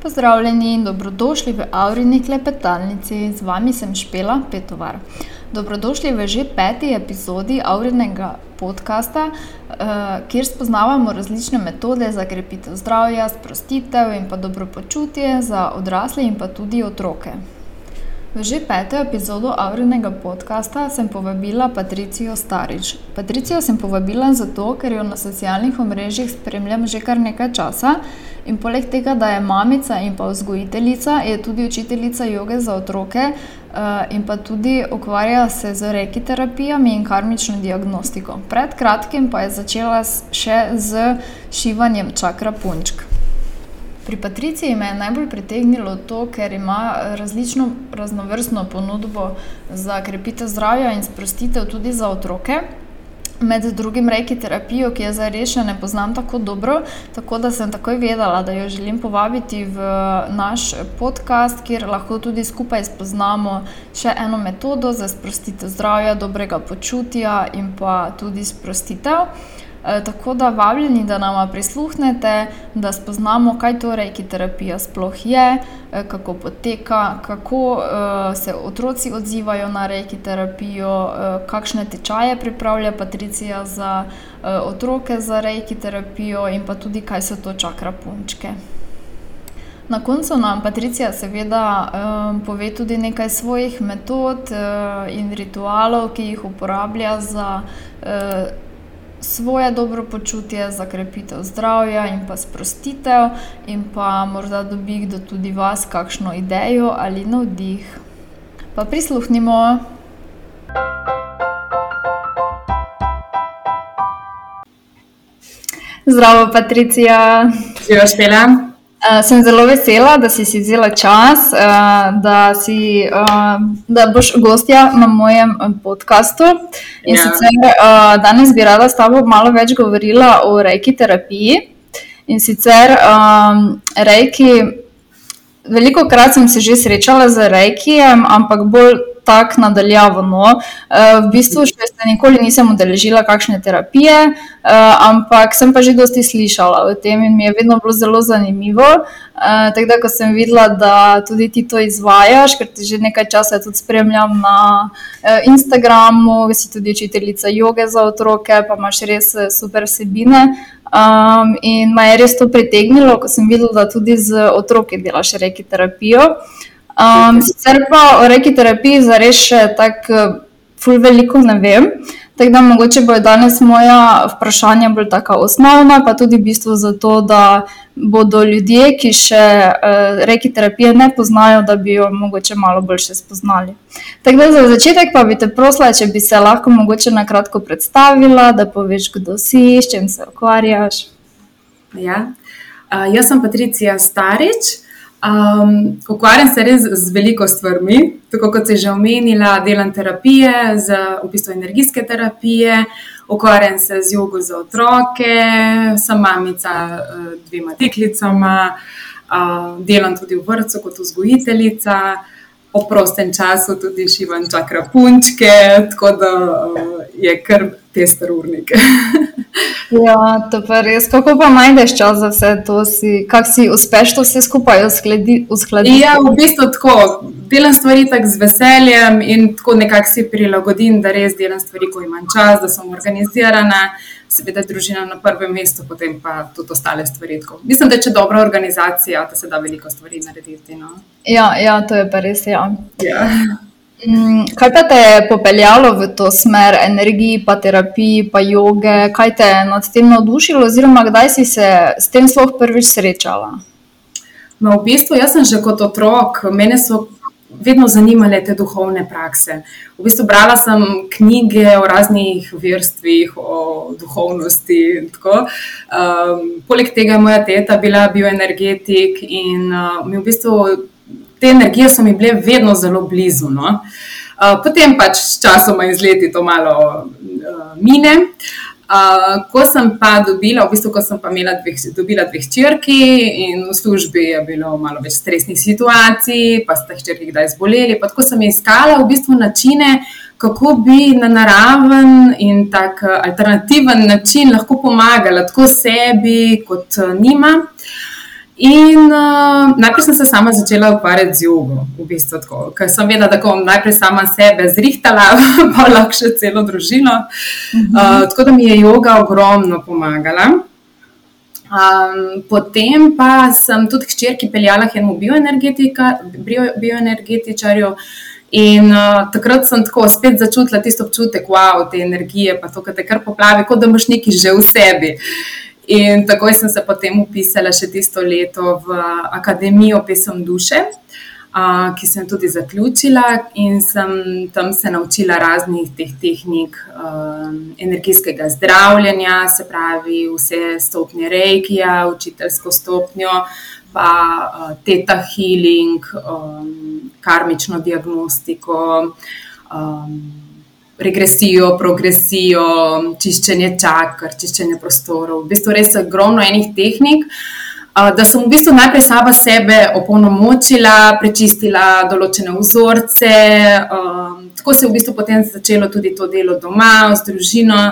Pozdravljeni in dobrodošli v Aurini klepetalnici. Z vami sem Špela Petovar. Dobrodošli v že 5. epizodi Aurinega podcasta, kjer spoznavamo različne metode za krepitev zdravja, sprostitev in pa dobro počutje za odrasle in pa tudi otroke. V že 5. epizodo Aurinega podcasta sem povabila Patricijo Starič. Patricijo sem povabila zato, ker jo na socialnih omrežjih spremljam že kar nekaj časa in poleg tega, da je mamica in pa vzgojiteljica, je tudi učiteljica joge za otroke in pa tudi ukvarja se z reiki terapijami in karmično diagnostiko. Pred kratkim pa je začela še z šivanjem čakra punčk. Pri Patriciji me je najbolj pritegnilo to, ker ima raznovrstno ponudbo za krepitev zdravja in sprostitev tudi za otroke. Med drugim reiki terapijo, ki je zares še ne poznam tako dobro, tako da sem takoj vedela, da jo želim povabiti v naš podcast, kjer lahko tudi skupaj spoznamo še eno metodo za sprostitev zdravja, dobrega počutja in pa tudi sprostitev. Tako da vabljeni, da nama prisluhnete, da spoznamo, kaj to reiki terapija sploh je, kako poteka, kako se otroci odzivajo na reiki terapijo, kakšne tečaje pripravlja Patricija za otroke za reiki terapijo in pa tudi, kaj so to čakra punčke. Na koncu nam Patricija seveda pove tudi nekaj svojih metod in ritualov, ki jih uporablja za svoje dobro počutje, za krepitev zdravja in pa sprostitev in pa morda dobi kdo tudi vas kakšno idejo ali navdih. Pa prisluhnimo! Zdravo, Patricija! Živijo, Špela! Sem zelo vesela, da si vzela čas, da boš gostja na mojem podcastu. In sicer danes bi rada s tabo malo več govorila o reiki terapiji. In sicer reiki, velikokrat sem se že srečala z reikijem, ampak bolj tak nadaljavo, no. V bistvu še se nikoli nisem udeležila kakšne terapije, ampak sem pa že dosti slišala o tem in mi je vedno bilo zelo zanimivo. Tako da, ko sem videla, da tudi ti to izvajaš, ker te že nekaj časa tudi spremljam na Instagramu, si tudi učiteljica joge za otroke, pa imaš res super vsebine. In me je res to pritegnilo, ko sem videla, da tudi z otroki delaš reiki terapijo. Sicer pa o reiki terapiji zares še tako ful veliko ne vem, tako da mogoče bojo danes moja vprašanja bolj taka osnovna, pa tudi v bistvu zato, da bodo ljudje, ki še reiki terapije ne poznajo, da bi jo mogoče malo bolj še spoznali. Tako da za začetek pa bi te prosila, če bi se lahko mogoče na kratko predstavila, da poveš, kdo si, s čem se ukvarjaš. Ja, jaz sem Patricija Starič. Ukvarjam se res z veliko stvarmi, tako kot si že omenila, delam terapije, v bistvu energijske terapije, ukvarjam se z jogo za otroke, sem mamica 2 deklicama, delam tudi v vrtcu kot vzgojiteljica, po prostem času tudi šivam čakra punčke, tako da je kar pester urnik. Ja, to pa res. Kako pa najdeš čas za vse to? Kako si uspeš to vse skupaj uskladiti? Ja, v bistvu tako. Delam stvari tako z veseljem in tako nekako si prilagodim, da res delam stvari, ko imam čas, da sem organizirana. Seveda družina na prvem mestu, potem pa tudi ostale stvari. Mislim, da če dobra organizacija, da se da veliko stvari narediti. No? Ja, to je pa res, ja. Ja. Kaj pa te je popeljalo v to smer energiji, pa terapiji, pa joge? Kaj te je nad tem navdušilo oziroma kdaj si se s tem sploh prvič srečala? No, v bistvu, jaz sem že kot otrok, mene so vedno zanimale te duhovne prakse. V bistvu brala sem knjige o raznih verstvih, o duhovnosti in tako. Poleg tega je moja teta bila bioenergetik in mi v bistvu te energije so mi bile vedno zelo blizu. No? Potem pač s časoma in z leti to malo mine. Ko sem pa dobila dobila 2 hčerki in v službi je bilo malo več stresnih situacij, pa sta hčerki kdaj zboleli, pa tako sem iskala v bistvu načine, kako bi na naraven in tak alternativen način lahko pomagala tako sebi kot njima. In najprej sem se sama začela ukvarjati z jogo, v bistvu tako, ker sem vedela, da bom najprej sama sebe zrihtala, pa lahko še celo družino. Tako da mi je joga ogromno pomagala. Potem pa sem tudi hčerki peljala k enemu bioenergetičarju in takrat sem tako spet začutila tisto občutek, wow, te energije, pa to, kar te kar poplavi, kot da imaš nekaj že v sebi. In takoj sem se potem upisala še tisto leto v Akademijo Pesem duše, ki sem tudi zaključila in sem tam se naučila raznih teh tehnik energijskega zdravljenja, se pravi vse stopnje reikija, učiteljsko stopnjo, pa teta healing, karmično diagnostiko, regresijo, progresijo, čiščenje čakr, čiščenje prostorov. V bistvu res ogromno enih tehnik, da sem v bistvu najprej sama sebe opolnomočila, prečistila določene vzorce, tako se je v bistvu potem začelo tudi to delo doma, z družino.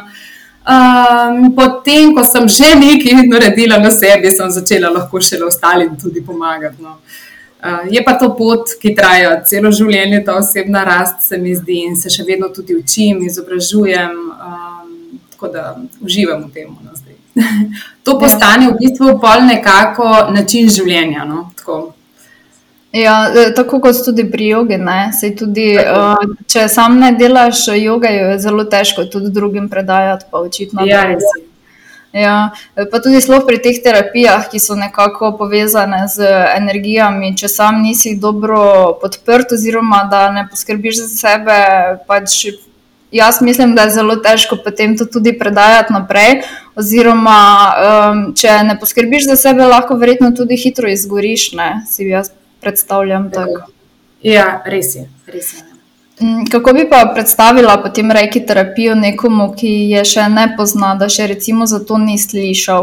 Potem, ko sem že nekaj naredila na sebi, sem začela lahko šele ostalim tudi pomagati. No. Je pa to pot, ki traja celo življenje, ta osebna rast, se mi zdi, in se še vedno tudi učim, izobražujem, tako da uživam v tem. No, zdaj. To postane v bistvu pol nekako način življenja. No, tako. Ja, tako kot tudi pri jogi, ne? Sej tudi, če sam ne delaš joge, je zelo težko tudi drugim predajati, pa očitno. Ja, res je. Ja, pa tudi sploh pri teh terapijah, ki so nekako povezane z energijami, če sam nisi dobro podprt oziroma da ne poskrbiš za sebe, pač jaz mislim, da je zelo težko potem to tudi predajati naprej, oziroma če ne poskrbiš za sebe, lahko verjetno tudi hitro izgoriš, ne, si jaz predstavljam tako. Ja, res je, res je. Kako bi pa predstavila potem reiki terapijo nekomu, ki je še ne pozna, da še recimo za to ni slišal?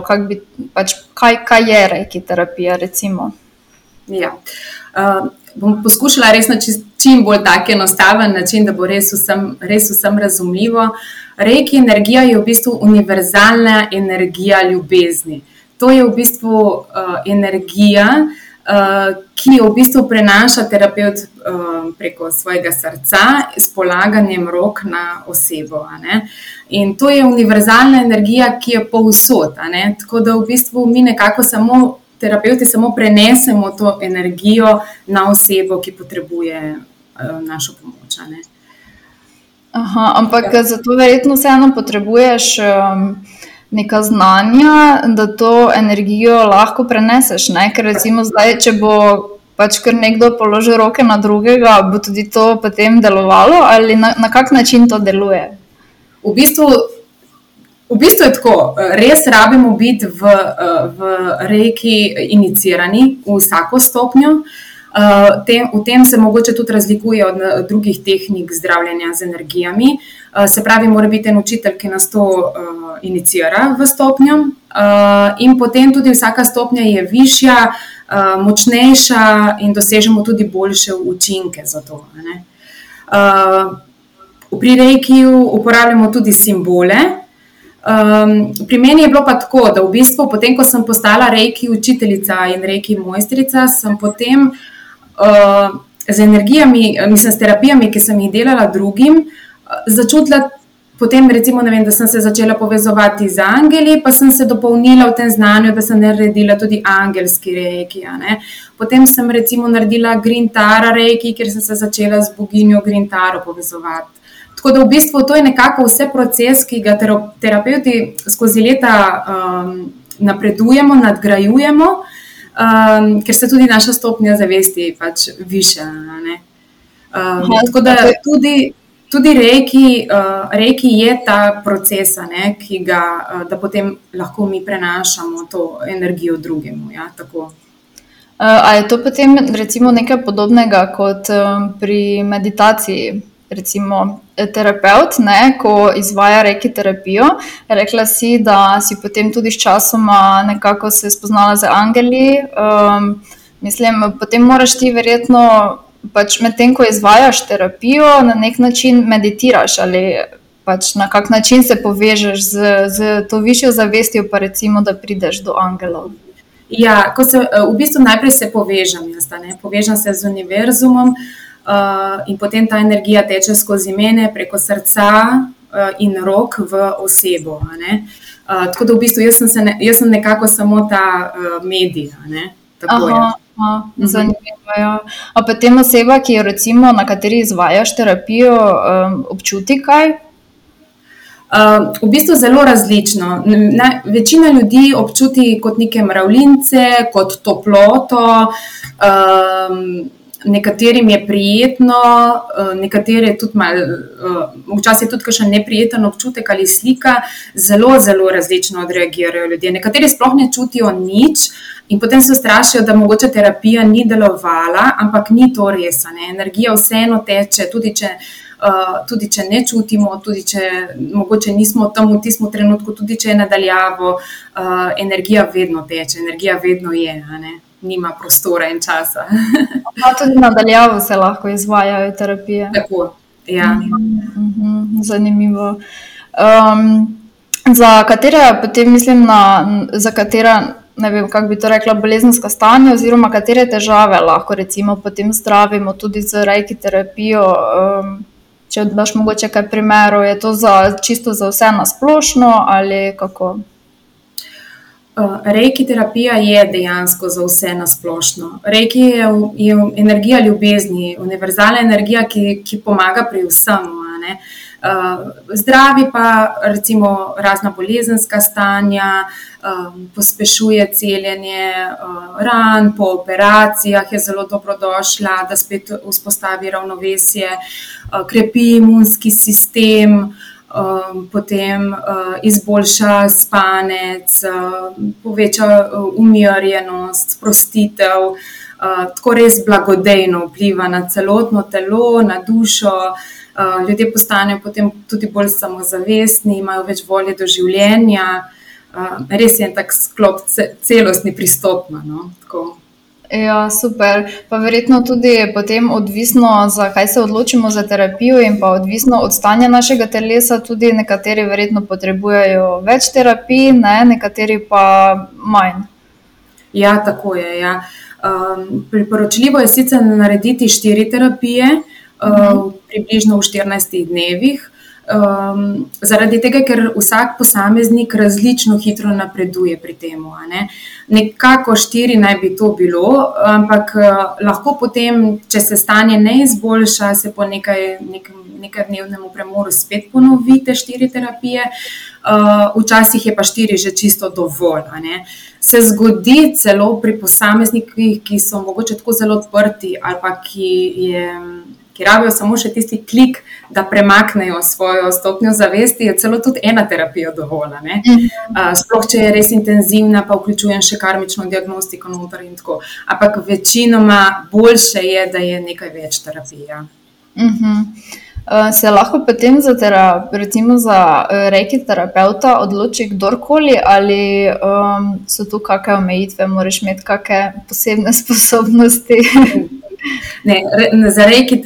Kaj je reiki terapija recimo? Ja, bom poskušala res na čim bolj tak enostaven način, da bo res vsem razumljivo. Reiki energija je v bistvu univerzalna energija ljubezni. To je v bistvu energija, ki jo v bistvu prenaša terapevt preko svojega srca s polaganjem rok na osebo. In to je univerzalna energija, ki je povsod. Tako da v bistvu mi nekako terapevti samo prenesemo to energijo na osebo, ki potrebuje našo pomoč. Aha, ampak zato verjetno vseeno potrebuješ neka znanja, da to energijo lahko preneseš, ne? Ker recimo zdaj, če bo pač kar nekdo položil roke na drugega, bo tudi to potem delovalo ali na kak način to deluje? V bistvu je tako, res rabimo biti v reiki inicirani v vsako stopnjo. V tem se mogoče tudi razlikuje od drugih tehnik zdravljenja z energijami. Se pravi, mora biti en učitelj, ki nas to inicira v stopnjo, in potem tudi vsaka stopnja je višja, močnejša in dosežemo tudi boljše učinke za to. Pri reikiju uporabljamo tudi simbole. Pri meni je bilo pa tako, da v bistvu potem, ko sem postala reiki učiteljica in reiki mojstrica, sem potem z energijami, s terapijami, ki sem jih delala drugim, začutila potem, recimo, ne vem, da sem se začela povezovati z angeli, pa sem se dopolnila v tem znanju, da sem naredila tudi angelski reiki. Potem sem recimo naredila Grintara reiki, kjer sem se začela z boginjo Grintaro povezovati. Tako da v bistvu to je nekako vse proces, ki ga terapevti skozi leta napredujemo, nadgrajujemo, ker se tudi naša stopnja zavesti pač viša. Tako da tudi reiki je ta proces, da potem lahko mi prenašamo to energijo drugemu. Ja, tako. A je to potem recimo nekaj podobnega kot pri meditaciji? Recimo terapeut, ko izvaja reiki terapijo, rekla si, da si potem tudi s časoma nekako se spoznala z angeli. Potem moraš ti verjetno pač medtem, ko izvajaš terapijo, na nek način meditiraš ali pač na kak način se povežeš z to višjo zavestjo, pa recimo, da prideš do angelov. Ja, v bistvu najprej se povežem jaz, povežem se z univerzumom in potem ta energija teče skozi mene, preko srca in rok v osebo. Tako da v bistvu jaz sem nekako samo ta medij. Tako je. Zanimivo. Ja. A potem oseba, ki jo recimo, na kateri izvajaš terapijo, občuti kaj? V bistvu zelo različno. Večina ljudi občuti kot neke mravljince, kot toploto, nekaterim je prijetno, nekatere tudi včasih tudi kakšen neprijeten občutek ali slika, zelo, zelo različno odreagirajo ljudje. Nekateri sploh ne čutijo nič in potem se ustrašijo, da mogoče terapija ni delovala, ampak ni to res. Energija vseeno teče, tudi če ne čutimo, tudi če mogoče nismo tam v tistem trenutku, tudi če je nadaljavo, energija vedno teče, energija vedno je, nima prostora in časa. Tudi nadaljavo se lahko izvajajo terapije. Tako, ja. Zanimivo. Za katere, potem mislim, za katera, ne vem, kako bi to rekla, bolezenska stanja oziroma katere težave lahko recimo potem zdravimo tudi z reiki terapijo, če daš mogoče kaj primerov, je to čisto za vse na splošno ali kako? Reiki terapija je dejansko za vse na splošno. Reiki je energija ljubezni, univerzalna energija, ki pomaga pri vsem. Zdravi pa recimo razna bolezenska stanja, pospešuje celjenje ran, po operacijah je zelo dobrodošla, da spet vzpostavi ravnovesje, krepi imunski sistem, potem izboljša spanec, poveča umirjenost, sprostitev, tako res blagodejno vpliva na celotno telo, na dušo. Ljudje postanejo potem tudi bolj samozavestni, imajo več volje do življenja. Res je en tak sklop, celostni pristop. Ja, super. Pa verjetno tudi potem odvisno, zakaj se odločimo za terapijo in pa odvisno od stanja našega telesa, tudi nekateri verjetno potrebujejo več terapij, nekateri pa manj. Ja, tako je. Ja. Priporočljivo je sicer narediti 4 terapije, približno v 14 dnevih, zaradi tega, ker vsak posameznik različno hitro napreduje pri tem. Nekako 4 naj bi to bilo, ampak lahko potem, če se stanje ne izboljša, se po nekaj dnevnemu premoru spet ponovite 4 terapije, včasih je pa 4 že čisto dovolj. Se zgodi celo pri posameznikih, ki so mogoče tako zelo odprti ali pa ki rabijo samo še tisti klik, da premaknejo svojo stopnjo zavesti, je celo tudi ena terapija dovolj. Sploh, če je res intenzivna, pa vključujem še karmično diagnostiko noter in tako. Ampak večinoma boljše je, da je nekaj več terapija. Se lahko potem recimo za reiki terapeuta odloči kdorkoli ali so tu kakšne omejitve, moraš imeti kakšne posebne sposobnosti? Ne, za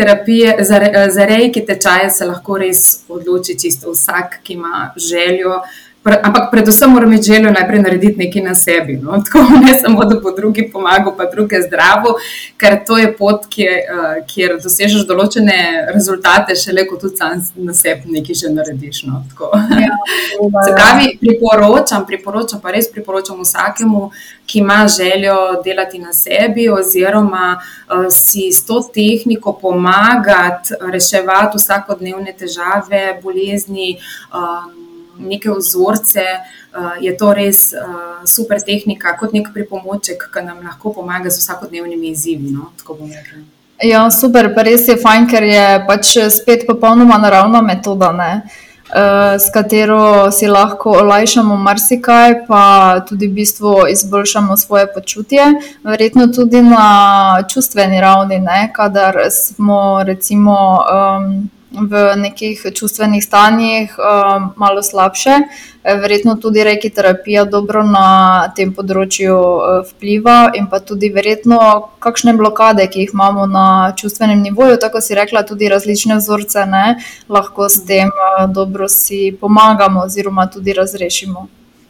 reiki tečaje se lahko res odloči čisto vsak, ki ima željo, ampak predvsem mora imeti željo najprej narediti nekaj na sebi. Tako ne samo, da bo drugi pomagal, pa druge zdravo, ker to je pot, kjer dosežeš določene rezultate, šele ko tudi sam na sebi nekaj že narediš. Se pravi, priporočam vsakemu, ki ima željo delati na sebi oziroma si s to tehniko pomagati reševati vsakodnevne težave, bolezni, neke vzorce, je to res super tehnika, kot nek pripomoček, ki nam lahko pomaga z vsakodnevnimi izzivi. Tako bom rekla. Ja, super, pa res je fajn, ker je pač spet popolnoma naravna metoda, s katero si lahko olajšamo marsikaj, pa tudi v bistvu izboljšamo svoje počutje. Verjetno tudi na čustveni ravni, kadar smo recimo v nekih čustvenih stanjih malo slabše. Verjetno tudi reiki terapija dobro na tem področju vpliva in pa tudi verjetno kakšne blokade, ki jih imamo na čustvenem nivoju, tako si rekla, tudi različne vzorce, lahko s tem dobro si pomagamo oziroma tudi razrešimo.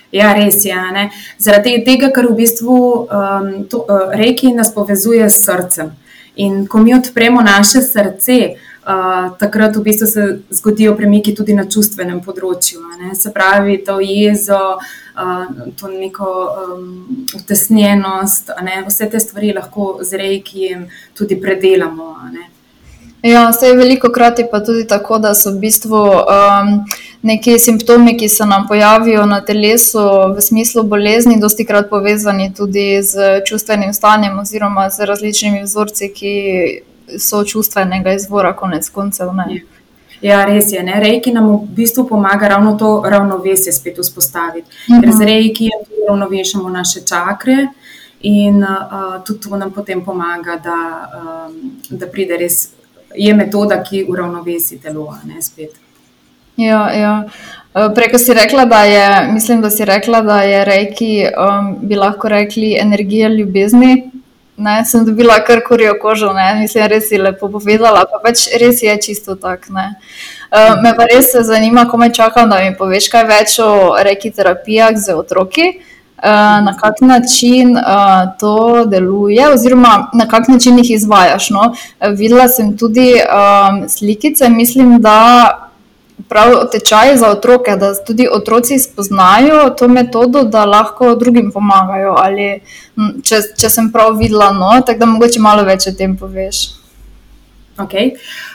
Ja, res je. Ne? Zaradi tega, ker v bistvu reiki nas povezuje s srcem. In ko mi odpremo naše srce, takrat v bistvu se zgodijo premiki tudi na čustvenem področju. Ne? Se pravi, to jezo, to neko utesnjenost, vse te stvari lahko z reikijem tudi predelamo. Ne? Ja, vse veliko krat je pa tudi tako, da so v bistvu neki simptomi, ki se nam pojavijo na telesu v smislu bolezni, dosti krat povezani tudi z čustvenim stanjem oziroma z različnimi vzorci, ki so čustvenega izvora konec koncev. Ne? Ja, res je. Ne? Reiki nam v bistvu pomaga ravno to ravnovesje spet vzpostaviti. Ker z reikijem tudi ravnovešamo naše čakre in tudi to nam potem pomaga, da pride res. Je metoda, ki uravnovesi telo, ne spet. Ja. Preko si rekla, da je reiki, bi lahko rekli, energija ljubezni. Ne, sem dobila kar kurjo kožo, ne, mislim, res si lepo povedala, pa pač res je čisto tak, ne. Me pa res zanima, komaj čakam, da mi poveš kaj več o reiki terapijah z otroki. Na kak način to deluje oziroma na kak način jih izvajaš. No? Videla sem tudi slikice, mislim, da prav tečaji za otroke, da tudi otroci spoznajo to metodo, da lahko drugim pomagajo. Ali, če sem prav videla, no? Tako da mogoče malo več o tem poveš. Okay.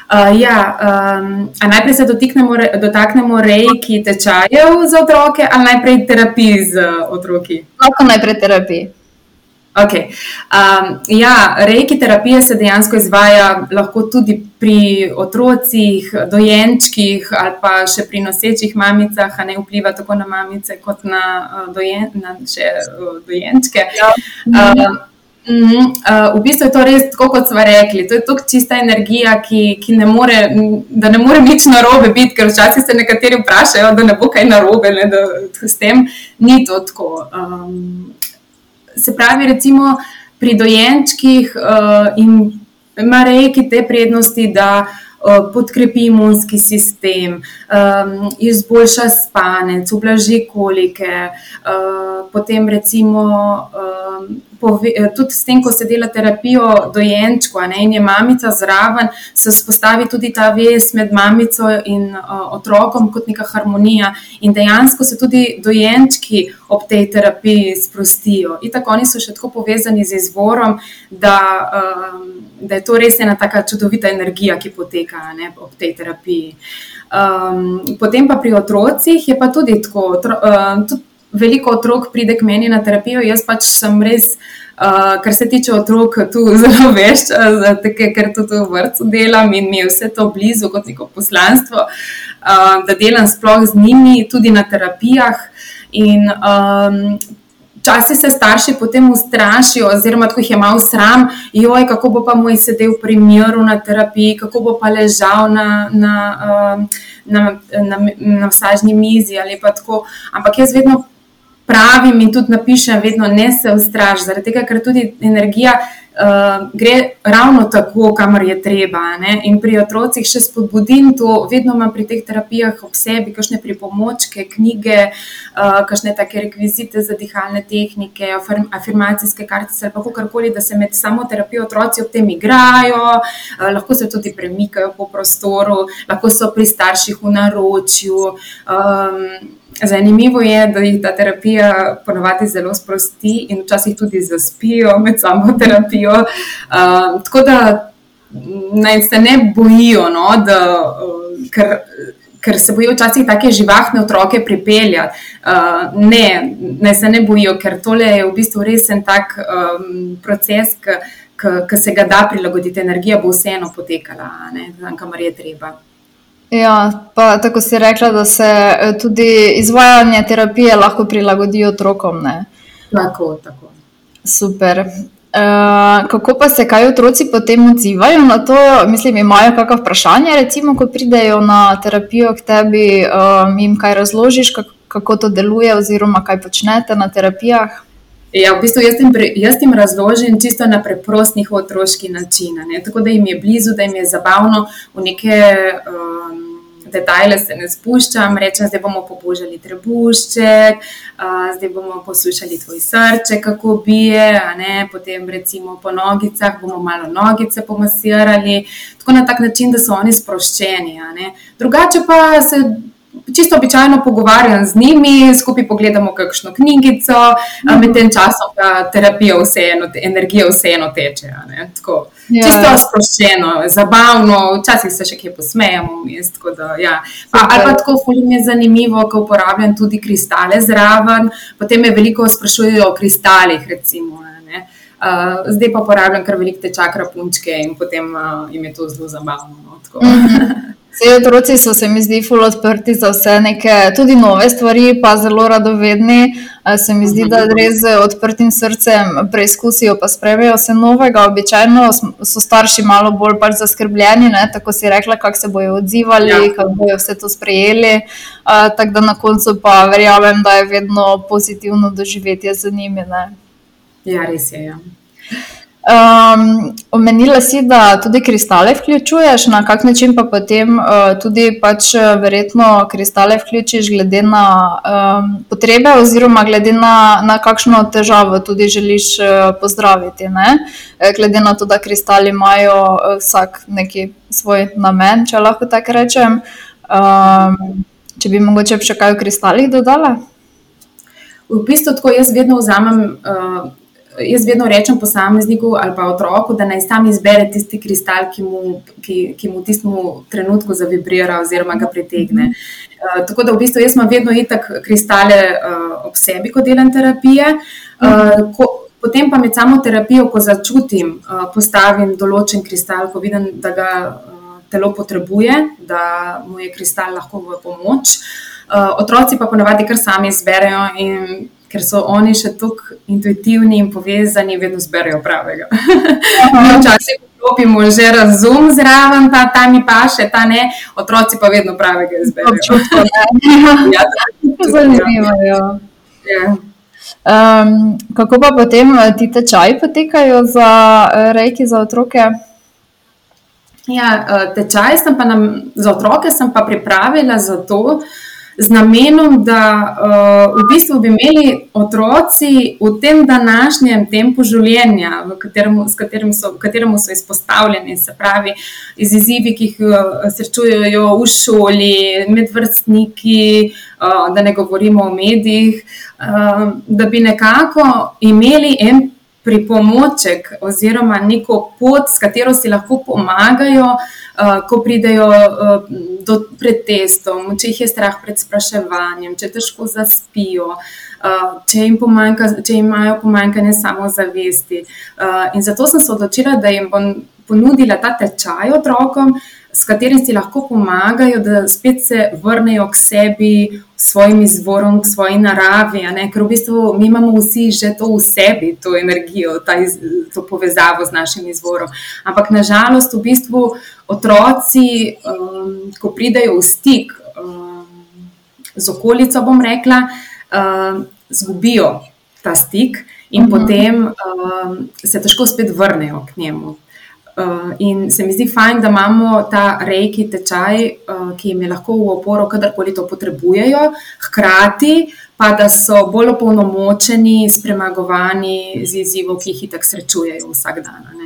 A najprej se dotaknemo reiki tečajev za otroke ali najprej terapij z otroki? Lahko najprej terapij. Okay. Reiki terapija se dejansko izvaja lahko tudi pri otrocih, dojenčkih ali pa še pri nosečih mamicah, a ne vpliva tako na mamice kot na dojenčke. Ja. V bistvu je to res tako, kot smo rekli. To je tako čista energija, ki ne more nič narobe biti, ker včasih se nekateri vprašajo, da ne bo kaj narobe, ne, da s tem ni to tako. Se pravi, recimo pri dojenčkih ima reiki te prednosti, da podkrepi imunski sistem, izboljša spanec, ublaži kolike, potem recimo tudi s tem, ko se dela terapijo dojenčku, in je mamica zraven, se vzpostavi tudi ta vez med mamico in otrokom kot neka harmonija in dejansko se tudi dojenčki ob tej terapiji sprostijo. Itak oni so še tako povezani z izvorom, da je to res ena taka čudovita energija, ki poteka ob tej terapiji. Potem pa pri otrocih je pa tudi tako, tudi veliko otrok pride k meni na terapijo, jaz pač sem res, kar se tiče otrok, tu zelo vešča, ker tudi v vrtcu delam in mi je vse to blizu kot neko poslanstvo, da delam sploh z njimi, tudi na terapijah in včasih se starši potem ustrašijo oziroma tako jih je malo sram, kako bo pa moj sedel pri miru na terapiji, kako bo pa ležal na masažni mizi ali pa tako, ampak jaz vedno pravim in tudi napišem vedno ne se ustraš, zaradi tega, ker tudi energija gre ravno tako, kamor je treba. Ne? In pri otrocih še spodbudim to, vedno imam pri teh terapijah ob sebi kakšne pripomočke, knjige, kakšne take rekvizite za dihalne tehnike, afirmacijske kartice ali pa kakorkoli, da se med samo terapijo otroci ob tem igrajo, lahko se tudi premikajo po prostoru, lahko so pri starših v naročju. Zanimivo je, da jih ta terapija ponavadi zelo sprosti in včasih tudi zaspijo med samo terapijo. Tako da naj se ne bojijo, no, ker se bojijo včasih take živahne otroke pripeljati. Naj se ne bojijo, ker tole je v bistvu res en tak proces, ki se ga da prilagoditi. Energija bo vseeno potekala, tam, kamor je treba. Ja, pa tako si rekla, da se tudi izvajanje terapije lahko prilagodi otrokom, ne? Tako. Super. Kako pa se kaj otroci potem odzivajo na to? Mislim, imajo kakšno vprašanje, recimo, ko pridejo na terapijo k tebi, jim kaj razložiš, kako to deluje oziroma kaj počnete na terapijah? Ja, v bistvu jaz jim razložim čisto na preprost njihov otroški način, tako da jim je blizu, da jim je zabavno v neke detajle se ne spuščam, rečem, zdaj bomo pobožali trebušček, zdaj bomo poslušali tvoj srce, kako bije, a ne, potem recimo po nogicah bomo malo nogice pomasirali, tako na tak način, da so oni sproščeni, a ne. Drugače pa se čisto običajno pogovarjam z njimi, skupaj pogledamo kakšno knjigico, med tem časom pa terapija vseeno, energija vseeno teče, a ne, tako. Čisto sproščeno, zabavno, včasih se še kje posmejamo vmes, tako da, ja. Ali pa tako, ful mi je zanimivo, ko uporabljam tudi kristale zraven, potem me veliko sprašujejo o kristalih, recimo, ne. Zdaj pa uporabljam kar veliko te čakra punčke in potem jim je to zelo zabavno, no, tako. Vsi otroci so se mi zdi ful odprti za vse neke, tudi nove stvari, pa zelo radovedni. Se mi zdi, da res z odprtim srcem preizkusijo pa sprejmejo vse novega. Običajno so starši malo bolj pač zaskrbljeni, ne? Tako si rekla, kako se bojo odzivali, kako bojo vse to sprejeli. Tako da na koncu pa verjamem, da je vedno pozitivno doživetje z njimi, ne? Ja, res je, ja. Omenila si, da tudi kristale vključuješ, na kak način pa potem tudi pač verjetno kristale vključiš glede na potrebe oziroma glede na kakšno težavo tudi želiš pozdraviti, ne? Glede na to, da kristali imajo vsak neki svoj namen, če lahko tako rečem. Če bi mogoče še kaj o kristalih dodala? V bistvu tako jaz vedno vzamem jaz vedno rečem posamezniku ali pa otroku, da naj sam izbere tisti kristal, ki mu v tistem trenutku zavibrira oziroma ga pritegne. Tako da v bistvu jaz imam vedno itak kristale ob sebi, ko delam terapije. Potem pa med samo terapijo, ko začutim, postavim določen kristal, ko vidim, da ga telo potrebuje, da mu je kristal lahko v pomoč. Otroci pa ponavadi kar sami izberejo in ker so oni še toliko intuitivni in povezani, vedno zberejo pravega. Mi včasih vklopimo že razum zraven, ta mi paše, ta ne, otroci pa vedno pravega izberejo. Občutko, ne? Ja, zanimivo, ja. Kako pa potem ti tečaji potekajo za reiki za otroke? Ja, tečaj za otroke sem pa pripravila zato, z namenom, da v bistvu bi imeli otroci v tem današnjem tempu življenja, kateremu so izpostavljeni, se pravi, izzivi, ki jih srečujejo v šoli, med vrstniki, da ne govorimo o medijih, da bi nekako imeli en pripomoček oziroma neko pot, s katero si lahko pomagajo, ko pridejo pred testom, če jih je strah pred spraševanjem, če težko zaspijo, če imajo pomanjkanje samozavesti. In zato sem se odločila, da jim bom ponudila ta tečaj otrokom, s katerim si lahko pomagajo, da spet se vrnejo k sebi, svojim izvorom, k svoji naravi, ne? Ker v bistvu mi imamo vsi že to v sebi, to energijo, to povezavo z našim izvorom. Ampak nažalost v bistvu otroci, ko pridejo v stik z okolico, bom rekla, zgubijo ta stik in potem se težko spet vrnejo k njemu. In se mi zdi fajn, da imamo ta reiki tečaj, ki jim je lahko v oporo, kadarkoli to potrebujejo, hkrati pa, da so bolj opolnomočeni, spremagovani z izzivov, ki jih itak srečujejo vsak dan, ne.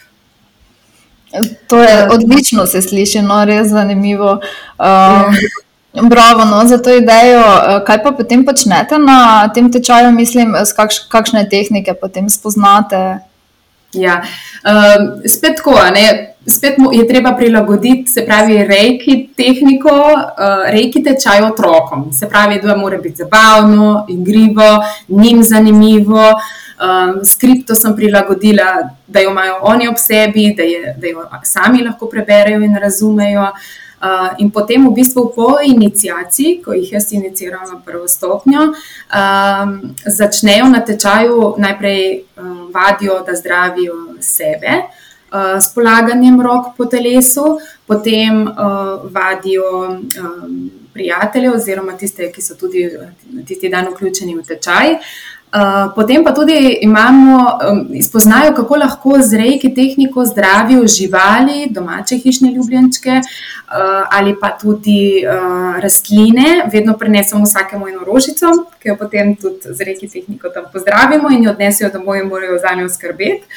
To je odlično, se sliši, no, res zanimivo. Bravo, no, za to idejo. Kaj pa potem počnete na tem tečaju, mislim, kakšne tehnike potem spoznate? Ja, spet tako, ne, spet je treba prilagoditi, se pravi, reiki tehniko, reiki tečaj otrokom. Se pravi, da mora biti zabavno, igrivo, njim zanimivo. Skripto sem prilagodila, da jo imajo oni ob sebi, da jo sami lahko preberejo in razumejo. In potem v bistvu po iniciaciji, ko jih jaz iniciram na prvo stopnjo, začnejo na tečaju najprej vadijo, da zdravijo sebe s polaganjem rok po telesu, potem vadijo prijatelje oziroma tiste, ki so tudi tisti dan vključeni v tečaj. Potem pa tudi spoznajo, kako lahko z reiki tehniko zdravijo živali, domače hišne ljubljenčke ali pa tudi rastline. Vedno prinesemo vsakemu eno rožico, ki jo potem tudi z reiki tehniko tam pozdravimo in jo odnesejo domov in morajo za njo skrbeti.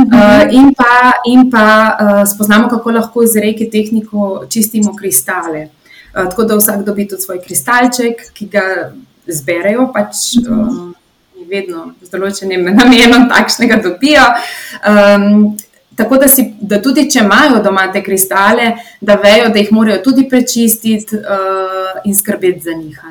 In pa spoznamo, kako lahko z reiki tehniko čistimo kristale. Tako da vsak dobi tudi svoj kristalček, ki ga zberejo pač vedno z določenim namenom takšnega dobijo. Tako da tudi, če imajo doma te kristale, da vejo, da jih morajo tudi prečistiti in skrbeti za njih.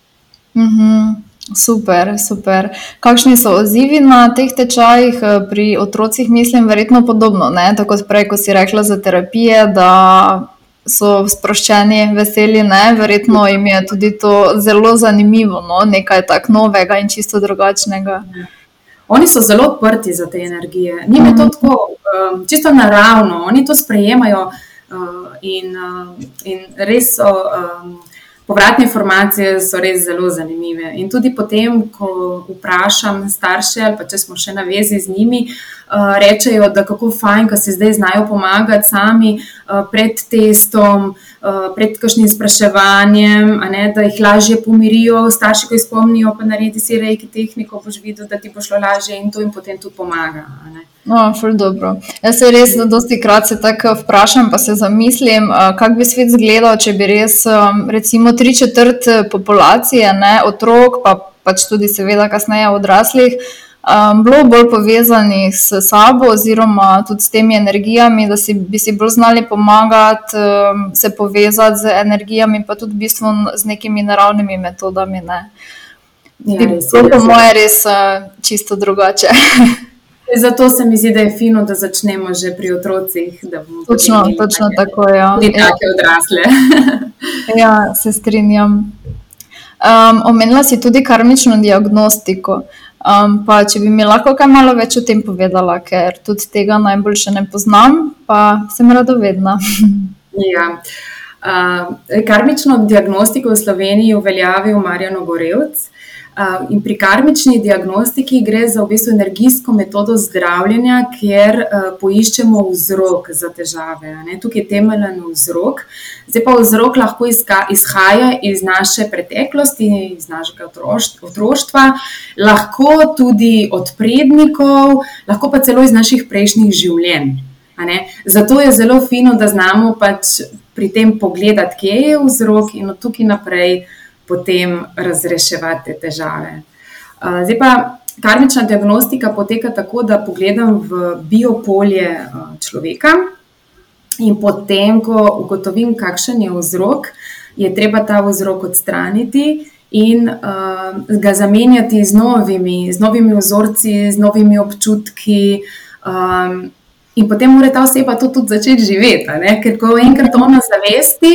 Super, super. Kakšni so odzivi na teh tečajih? Pri otrocih mislim verjetno podobno, ne? Tako prej, ko si rekla za terapije, da so sproščeni, veseli, ne? Verjetno jim je tudi to zelo zanimivo, no? Nekaj tak novega in čisto drugačnega. Oni so zelo odprti za te energije. Njim je to tako čisto naravno. Oni to sprejemajo in res so... Povratne informacije so res zelo zanimive. In tudi potem, ko vprašam starše, ali pa če smo še na vezi z njimi, rečejo, da kako fajn, ko se zdaj znajo pomagati sami pred testom, pred kakšnim spraševanjem, da jih lažje pomirijo. Starši, ko jih spomnijo, pa naredi si reiki tehniko, boš videl, da ti bo šlo lažje in to jim potem tudi pomaga. Ful dobro. Jaz se res dosti krat se tako vprašam, pa se zamislim, kako bi svet izgledal, če bi res recimo 3/4 populacije, otrok, pa pač tudi seveda kasneje odraslih, bilo bolj povezanih s sabo oziroma tudi s temi energijami, da bi si bolj znali pomagati, se povezati z energijami, pa tudi v bistvu z nekimi naravnimi metodami. To po moje res čisto drugače. Zato se mi zdi, da je fino, da začnemo že pri otrocih, da bomo točno tako, ja. Tudi take odrasle. Ja, se strinjam. Omenila si tudi karmično diagnostiko. Pa če bi mi lahko kaj malo več o tem povedala, ker tudi tega najboljše ne poznam, pa sem radovedna. Ja. Karmično diagnostiko v Sloveniji uveljavil Marjano Gorevc. In pri karmični diagnostiki gre za v bistvu energijsko metodo zdravljenja, kjer poiščemo vzrok za težave. Tukaj je temeljen vzrok. Zdaj pa vzrok lahko izhaja iz naše preteklosti, iz našega otroštva, lahko tudi od prednikov, lahko pa celo iz naših prejšnjih življenj. Zato je zelo fino, da znamo pač pri tem pogledati, kje je vzrok in od tukaj naprej potem razreševati te težave. Zdaj pa karmična diagnostika poteka tako, da pogledam v biopolje človeka in potem, ko ugotovim, kakšen je vzrok, je treba ta vzrok odstraniti in ga zamenjati z novimi vzorci, z novimi občutki in potem mora ta oseba to tudi začeti živeti, ker ko enkrat ona zavesti,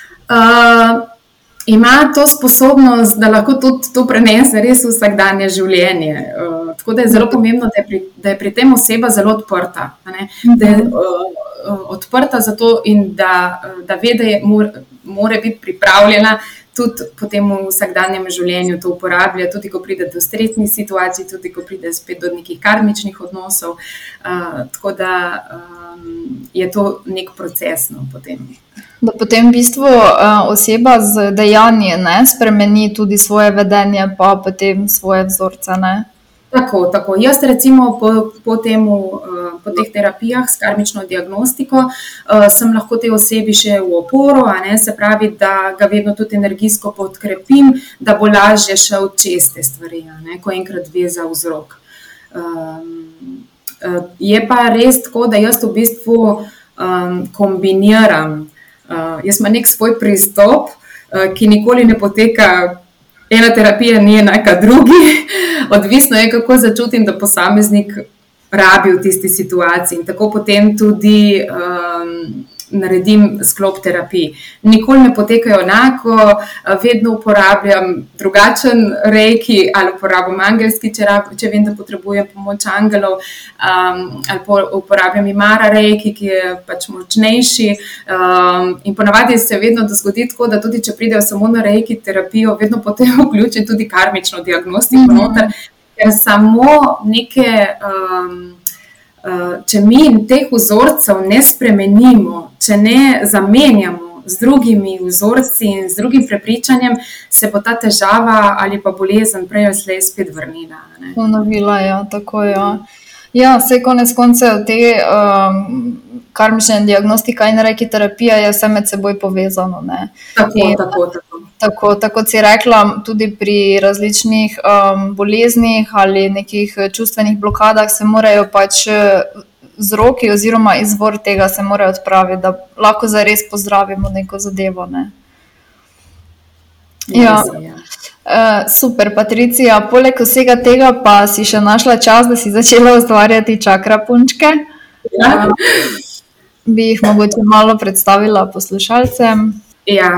ima to sposobnost, da lahko tudi to prenese res v vsakdanje življenje. Tako da je zelo pomembno, da je pri tem oseba zelo odprta. Da je odprta zato in da ve, da mora biti pripravljena tudi potem v vsakdanjem življenju to uporablja, tudi ko pride do stresnih situacij, tudi ko pride spet do nekih karmičnih odnosov. Tako da je to nek proces potem. Da potem v bistvu oseba z dejanjem spremeni tudi svoje vedenje, pa potem svoje vzorce. Tako. Jaz recimo po teh terapijah s karmično diagnostiko sem lahko tej osebi še v oporo, se pravi, da ga vedno tudi energijsko podkrepim, da bo lažje šel čez te stvari, ko enkrat ve za vzrok. Je pa res tako, da jaz v bistvu kombiniram. Jaz imam nek svoj pristop, ki nikoli ne poteka, ena terapija ni enaka drugi. Odvisno je, kako začutim, da posameznik rabi v tisti situaciji. In tako potem tudi naredim sklop terapij. Nikoli ne potekajo enako, vedno uporabljam drugačen reiki ali uporabljam angelski, če vem, da potrebujem pomoč angelov, ali uporabljam imara reiki, ki je pač močnejši. In ponavadi se vedno zgodi tako, da tudi če pridejo samo na reiki terapijo, vedno potem vključim tudi karmično diagnostiko noter, ker samo neke, če mi teh vzorcev ne spremenimo, če ne zamenjamo z drugimi vzorci in z drugim prepričanjem, se bo ta težava ali pa bolezen prej ali slej spet vrnila. Ponovila, ja, tako je. Ja. Ja, vse konec koncev te karmične diagnostika in reiki terapija je vse med seboj povezano. Ne? Tako kot si rekla, tudi pri različnih boleznih ali nekih čustvenih blokadah se morajo pač vzroki oziroma izvor tega se mora odpraviti, da lahko zares pozdravimo neko zadevo. Ne? Ja. Super, Patricija. Poleg vsega tega pa si še našla čas, da si začela ustvarjati čakra punčke. Ja. Bi jih mogoče malo predstavila poslušalcem? Ja.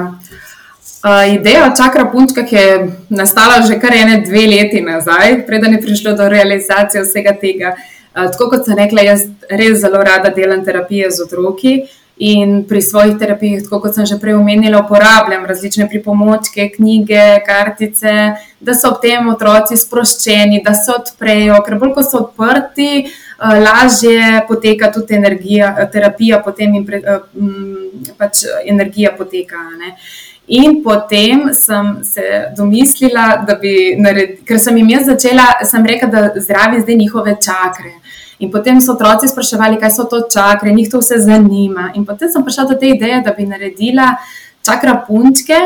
Ideja o čakra punčkah je nastala že kar 2 leti nazaj, preden je prišlo do realizacije vsega tega. Tako kot sem rekla, jaz res zelo rada delam terapije z otroki in pri svojih terapijah, tako kot sem že prej omenila, uporabljam različne pripomočke, knjige, kartice, da so ob tem otroci sproščeni, da se odprejo, ker bolj ko so odprti, lažje poteka tudi terapija, potem pač energija poteka. Ne? In potem sem se domislila, da bi ker sem jim jaz začela, sem rekla, da zdravim zdaj njihove čakre. In potem so otroci spraševali, kaj so to čakre, njih to vse zanima. In potem sem prišla do te ideje, da bi naredila čakra punčke,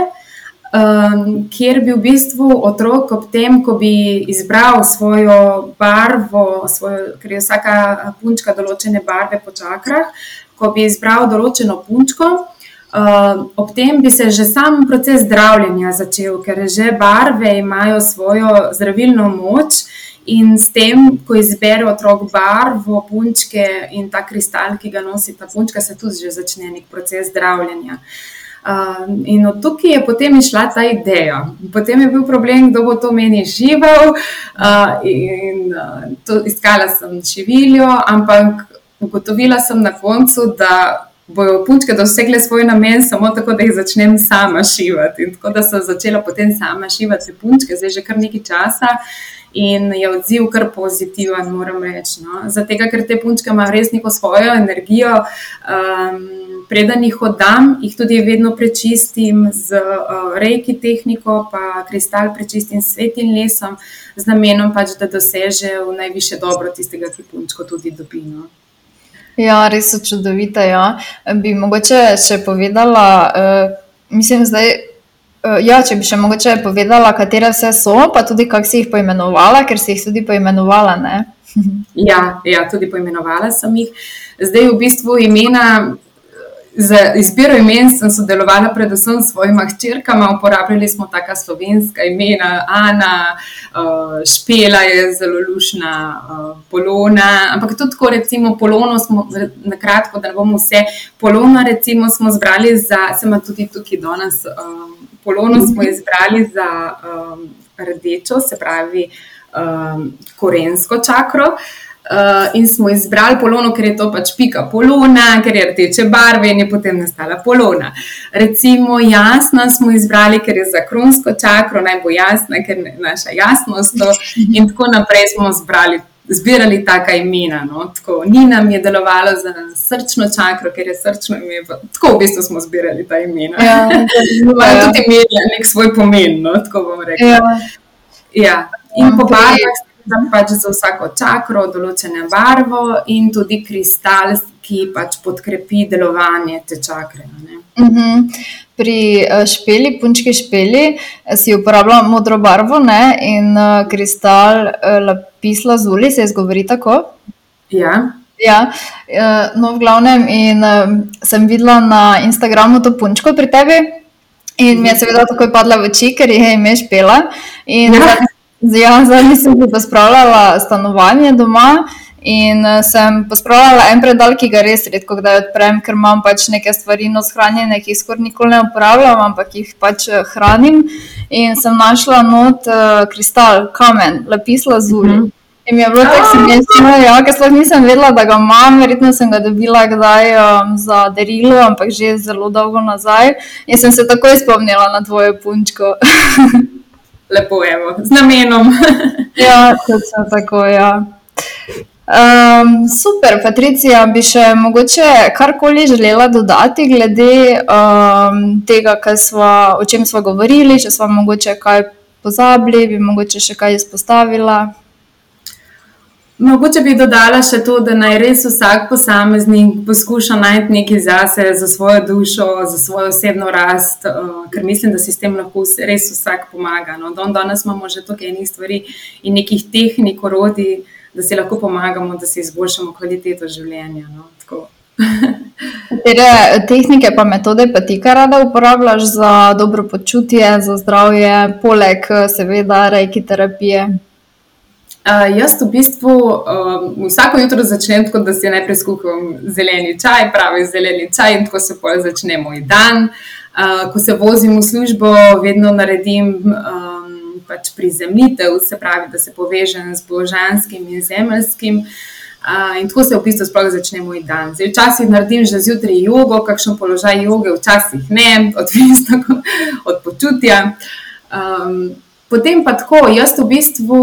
kjer bi v bistvu otrok ob tem, ko bi izbral svojo barvo, ker je vsaka punčka določene barve po čakrah, ko bi izbral določeno punčko, ob tem bi se že sam proces zdravljenja začel, ker že barve imajo svojo zdravilno moč in s tem, ko izbere otrok barvo punčke in ta kristal, ki ga nosi ta punčka, se tudi že začne nek proces zdravljenja. In od tukaj je potem išla ta ideja. Potem je bil problem, kdo bo to meni živel in iskala sem šiviljo, ampak ugotovila sem na koncu, da bojo punčke dosegle svoj namen samo tako, da jih začnem sama šivati. In tako da sem začela potem sama šivati punčke, zdaj že kar nekaj časa in je odziv kar pozitiven, moram reči. No? Zato, ker te punčke imajo res neko svojo energijo, preden jih oddam, jih tudi vedno prečistim z reiki tehniko, pa kristal prečistim s svetim lesom, z namenom pač, da doseže v najvišje dobro tistega, ki punčko tudi dobi. No? Ja, res so čudovite, ja. Bi mogoče še povedala, mislim zdaj, če bi še mogoče povedala, katere vse so, pa tudi kako si jih poimenovala, ker si jih tudi poimenovala, ne? Ja, tudi poimenovala sem jih. Zdaj v bistvu imena, za izbiro imen sem sodelovala predvsem s svojima hčerkama, uporabljali smo taka slovenska imena, Ana, Špela je zelo lušna, Polona, ampak tudi tako recimo Polono smo, na kratko, da ne bomo vse, Polona recimo smo zbrali sem tudi tukaj danes, Polono smo izbrali za rdečo, se pravi korensko čakro, in smo izbrali Polono, ker je to pač pika Polona, ker je rdeče barve in je potem nastala Polona. Recimo Jasna smo izbrali, ker je za kronsko čakro, naj bo jasna, ker je naša jasnost, in tako naprej smo zbirali taka imena. No? Tako, Nina mi je delovalo za srčno čakro, ker je srčno ime, tako v bistvu smo zbirali ta imena. Ja, tudi imeli nek svoj pomen, no? Tako bom rekla. Ja. In po barvah sem pač za vsako čakro določene barvo in tudi kristal, ki pač podkrepi delovanje te čakre. Ne? Pri Špeli, punčki Špeli, si uporabljala modro barvo, ne? In kristal lapis lazuli, se izgovori tako? Ja. Ja, no v glavnem in sem videla na Instagramu to punčko pri tebi in mi je seveda takoj padla v oči, ker je ime Špela in zadnji sem si pospravljala stanovanje doma in sem pospravljala en predal, ki ga res redko kdaj odprem, ker imam pač neke stvari shranjene, ki jih skoraj nikoli ne uporabljam, ampak jih pač hranim in sem našla not kristal, kamen, lapis lazuli. In mi je bilo tako smešno, ker sploh nisem vedela, da ga imam, verjetno sem ga dobila kdaj za darilo, ampak že zelo dolgo nazaj in sem se takoj spomnila na tvojo punčko. lepo, evo, z namenom. Ja, točno tako, ja. Super, Patricija, bi še mogoče karkoli želela dodati glede tega, o čem sva govorili, če sva mogoče kaj pozabili, bi mogoče še kaj izpostavila? Mogoče bi dodala še to, da naj res vsak posameznik poskuša najti nekaj zase, za svojo dušo, za svojo osebno rast, ker mislim, da si s tem lahko res vsak pomaga. No? Danes imamo že toliko enih stvari in nekih tehnik, orodij, da si lahko pomagamo, da si izboljšamo kvaliteto življenja. No? Tako. Katere tehnike pa metode pa ti kar rada uporabljaš za dobro počutje, za zdravje, poleg seveda reiki terapije? Jaz v bistvu vsako jutro začnem tako, da si najprej skuham zeleni čaj, pravi zeleni čaj, in tako se potem začne moj dan. Ko se vozim v službo, vedno naredim pač prizemljitev, se pravi, da se povežem z božanskim in zemeljskim. In tako se v bistvu sploh začne moj dan. Zdaj, včasih naredim že zjutraj jogo, kakšen položaj joge, včasih ne, odvisno od počutja. Potem pa tako, jaz v bistvu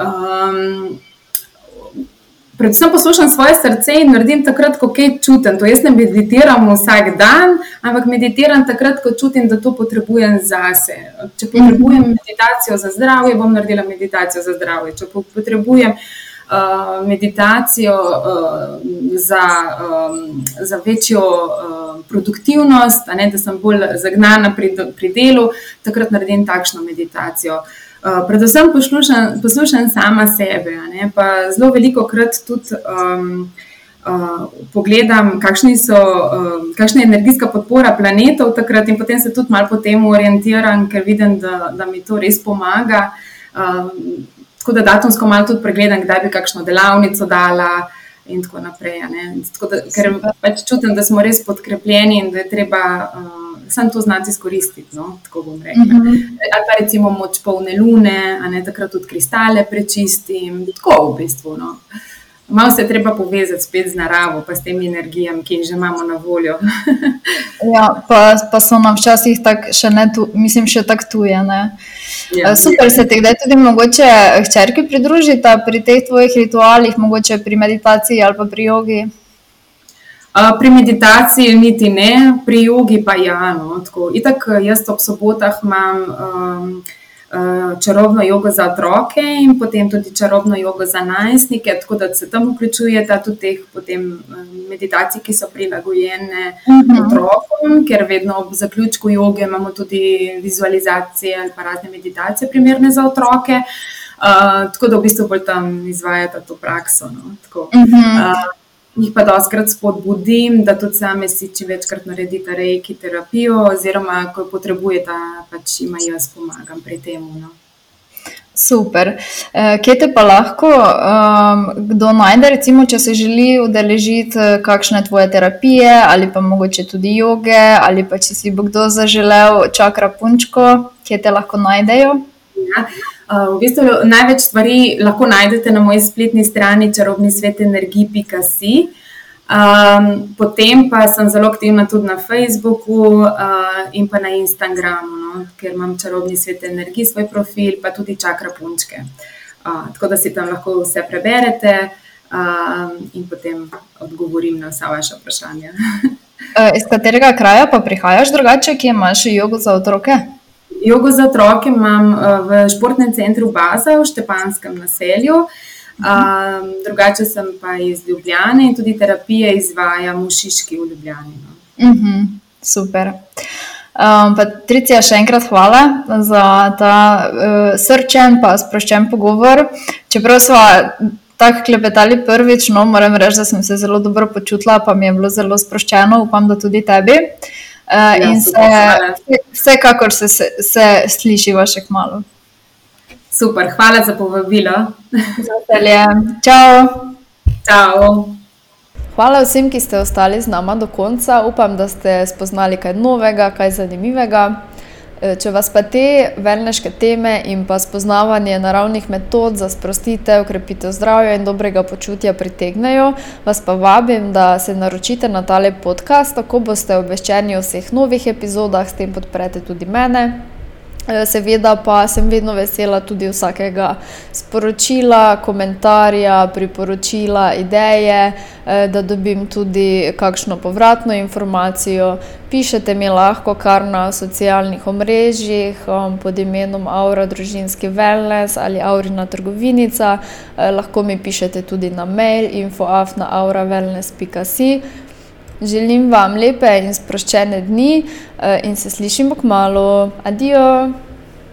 predvsem poslušam svoje srce in naredim takrat, ko kaj čutim. To jaz ne meditiram vsak dan, ampak meditiram takrat, ko čutim, da to potrebujem zase. Če potrebujem meditacijo za zdravje, bom naredila meditacijo za zdravje. Če potrebujem meditacijo za večjo produktivnost, da sem bolj zagnana pri delu, takrat naredim takšno meditacijo. Predvsem poslušam sama sebe, pa zelo veliko krat tudi pogledam, kakšna je energijska podpora planetov takrat in potem se tudi malo po tem orientiram, ker vidim, da mi to res pomaga. Tako da datumsko malo tudi pregledam, kdaj bi kakšno delavnico dala in tako naprej. Ker pač čutim, da smo res podkrepljeni in da je treba samo to znati izkoristiti, no? Tako bom rekla. Ali pa recimo moč polne lune, takrat tudi kristale prečistim, tako v bistvu. No? Malo se je treba povezati spet z naravo, pa s temi energijami, ki jih že imamo na voljo. Ja, pa so nam včasih še tako tuje, ne? Ja, super, se ti kdaj tudi mogoče hčerki pridružita pri teh tvojih ritualih, mogoče pri meditaciji ali pa pri jogi? Pri meditaciji niti ne, pri jogi pa ja. No, tako. Itak jaz ob sobotah imam čarobno jogo za otroke in potem tudi čarobno jogo za najstnike, tako da se tam vključujeta tudi teh potem meditacij, ki so prilagojene otrokom, ker vedno ob zaključku joge imamo tudi vizualizacije ali pa razne meditacije primerne za otroke, tako da v bistvu bolj tam izvajata to prakso. No, tako. Jih pa dostikrat spodbudim, da tudi same si čim večkrat naredita reiki terapijo oziroma, ko potrebujeta, pač jima jaz pomagam pri tem. No. Super. Kje te pa lahko kdo najde, recimo, če se želi udeležiti kakšne tvoje terapije ali pa mogoče tudi joge ali pa če si bo kdo zaželel čakra punčko, kje te lahko najdejo? Ja. V bistvu največ stvari lahko najdete na moji spletni strani čarobnisvetenergij.si. Potem pa sem zelo aktivna tudi na Facebooku in pa na Instagramu, no, ker imam Čarobni svet energij, svoj profil, pa tudi čakra punčke. Tako da si tam lahko vse preberete in potem odgovorim na vsa vaša vprašanja. Iz katerega kraja pa prihajaš drugače, kje imaš jogo za otroke? Jogo za otroke imam v športnem centru Baza v Štepanskem naselju. Drugače sem pa iz Ljubljane in tudi terapije izvajam v Šiški v Ljubljani. No. Super. Patricija, še enkrat hvala za ta srčen pa sproščen pogovor. Čeprav sva tako klepetali prvič, no, moram reči, da sem se zelo dobro počutila, pa mi je bilo zelo sproščeno, upam, da tudi tebi. In vsekakor se slišiva še kmalu. Super, hvala za povabilo. Z veseljem. Čau. Čau. Hvala vsem, ki ste ostali z nama do konca. Upam, da ste spoznali kaj novega, kaj zanimivega. Če vas pa te wellneške teme in pa spoznavanje naravnih metod za sprostitev, krepitev zdravja in dobrega počutja pritegnejo, vas pa vabim, da se naročite na tale podcast, tako boste obveščeni o vseh novih epizodah, s tem podprete tudi mene. Seveda pa sem vedno vesela tudi vsakega sporočila, komentarja, priporočila, ideje, da dobim tudi kakšno povratno informacijo. Pišete mi lahko kar na socialnih omrežjih pod imenom Aura družinski wellness ali Aurina trgovinica. Lahko mi pišete tudi na mail info@aurawellness.si. Želim vam lepe in sproščene dni in se slišimo kmalu. Adijo!